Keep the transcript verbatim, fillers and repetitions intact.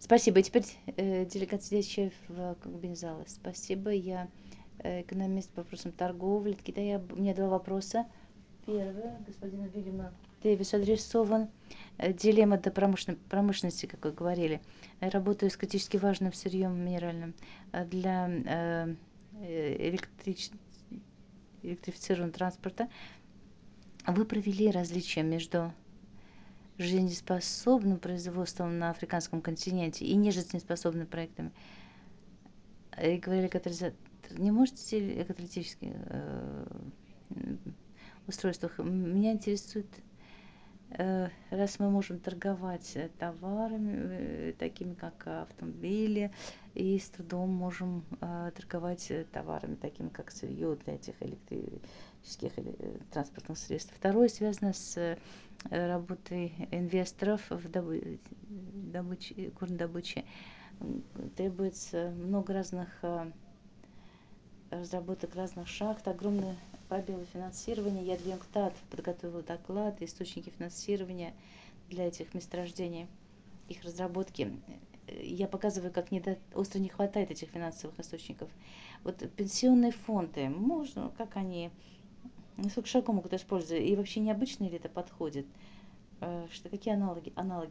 Спасибо. И теперь э, делегат, сидящая в глубине зала. Спасибо. Я э, экономист по вопросам торговли. Китая. У меня два вопроса. Первый господину Вильяму Дэвису адресован. Э, Дилемма до промышлен- промышленности, как вы говорили. Я работаю с критически важным сырьем минеральным э, для э, э, электрич- электрифицированного транспорта. Вы провели различия между жизнеспособным производством на африканском континенте и нежизнеспособными проектами. И говорили, катализатор. Не можете каталитические э, устройствах? Меня интересует, э, раз мы можем торговать э, товарами, э, такими как автомобили, и с трудом можем э, торговать э, товарами, такими как сырье для этих электрических э, транспортных средств. Второе связано с э, работой инвесторов в добы- добыче, горнодобыче. Требуется много разных э, разработок разных шахт, огромные пробелы финансирования. Я для ЮНКТАД подготовила доклад, источники финансирования для этих месторождений, их разработки. Я показываю, как недо... остро не хватает этих финансовых источников. Вот пенсионные фонды, можно, как они, насколько широко могут использовать, и вообще необычно ли это подходит? Что, какие аналоги, аналоги